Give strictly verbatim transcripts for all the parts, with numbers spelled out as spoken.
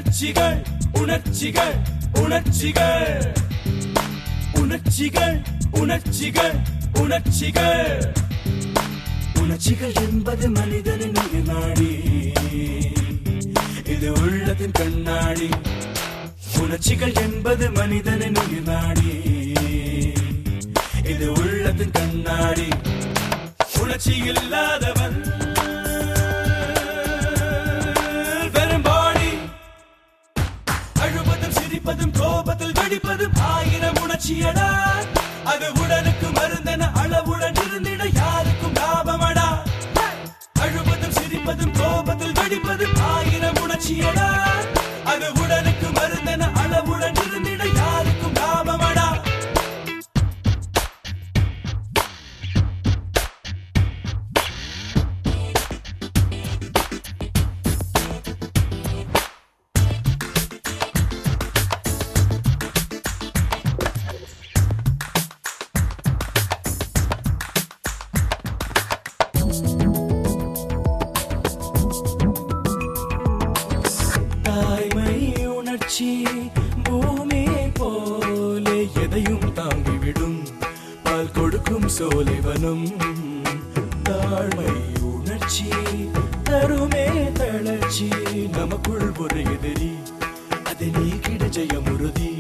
உணர்ச்சிகள் உணர்ச்சிகள் உணர்ச்சிகள் உணர்ச்சிகள் உணர்ச்சிகள் உணர்ச்சிகள் உணர்ச்சிகள் என்பது மனிதனின் உயிர் நாடி, இது உள்ளத்தின் கண்ணாடி. உணர்ச்சிகள் என்பது மனிதனின் உயிர் நாடி, இது உள்ளத்தின் கண்ணாடி. உணர்ச்சி இல்லாதவன் பெரும்பாடி, அழுவதும் சிரிப்பதும் கோபத்தில் வெடிப்பதும் ஆயிரம் உணர்ச்சியடா. அது உடலுக்கு மருந்தென அளவுடன் இருந்திட யாருக்கும் லாபமடா. அழுவதும் சிரிப்பதும் கோபத்தில் வெடிப்பதும் ஆயிரம் உணர்ச்சியடா. அது உடலுக்கு மருந்தென அளவுடன் இருந்திட யாருக்கும் லாபமடா. தாய்மை உணர்ச்சி பூமியை போலே எதையும் தாங்கிவிடும், பால் கொடுக்கும் சோலைவனும். தாழ்மை உணர்ச்சி தருமே தளர்ச்சி, நமக்குள் ஒரு எதிரி, அதை நீக்கிட ஜெயமுறுதி.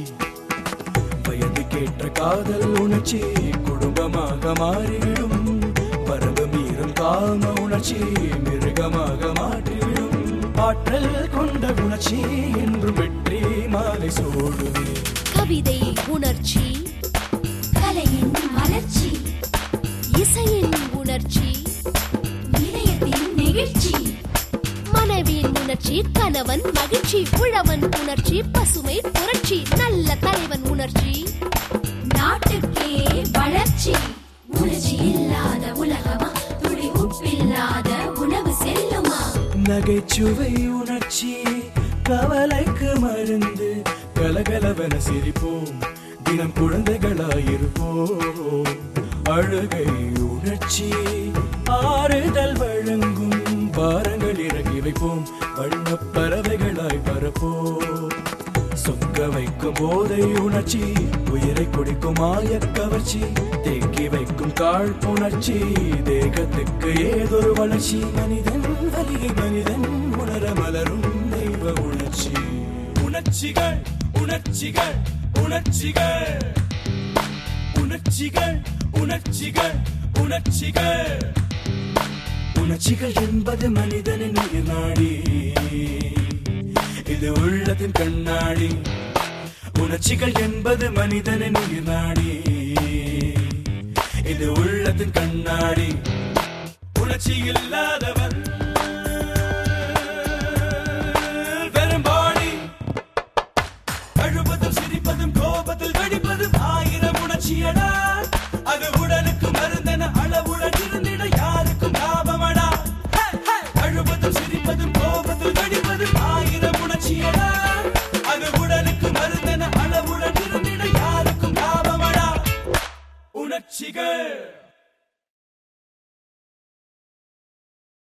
வயது கேட்ட காதல் உணர்ச்சி குடும்பமாக மாறிவிடும், வரம்பு மீறும் காம உணர்ச்சி மிருகமாக மாற்றிவிடும். ஆற்றல் கொண்ட உணர்ச்சி என்றும் வெற்றி மாலை சோடுவே. கவிதை உணர்ச்சி, கலையின் மலர்ச்சி, இசையின் உணர்ச்சி, இதயத்தின் நெகிழ்ச்சி, மனைவியின் உணர்ச்சி, கணவன் மகிழ்ச்சி, உழவன் உணர்ச்சி, பசுமை புரட்சி, நல்ல தலைவன் உணர்ச்சி, நாட்டுக்கே வளர்ச்சி. உணர்ச்சி இல்லாத உலகமா, துளி உப்பில்லாத உணவு செல்லுமா? நகைச்சுவை உணர்ச்சி கவலைக்கு மருந்து, கலகலவன சிரிப்போம், தினம் குழந்தைகளாயிருப்போம். அழுகை உணர்ச்சி ஆறுதல் வழங்கும், பாரங்கள் இறங்கி வைப்போம், வண்ண பறவைகளாய் பரப்போம். சொக்க வைக்கும் போதை உணர்ச்சி, உயிரை குடிக்கும் மாய கவர்ச்சி, தேக்கி வைக்கும் காழ்ப்புணர்ச்சி, தேகத்துக்கு ஏதொரு வளர்ச்சி. மனிதன் வலியை மனிதன் உணர மலரும் தெய்வ உணர்ச்சி. உணர்ச்சிகள் உணர்ச்சிகள் உணர்ச்சிகள் உணர்ச்சிகள் உணர்ச்சிகள் உணர்ச்சிகள் உணர்ச்சிகள் என்பது மனிதனின் உயிர் நாடி, இது உள்ளத்தின் கண்ணாடி. உணர்ச்சிகள் என்பது மனிதனின் உயிர் நாடி, இது உள்ளத்தின் கண்ணாடி. உணர்ச்சி இல்லாதவன்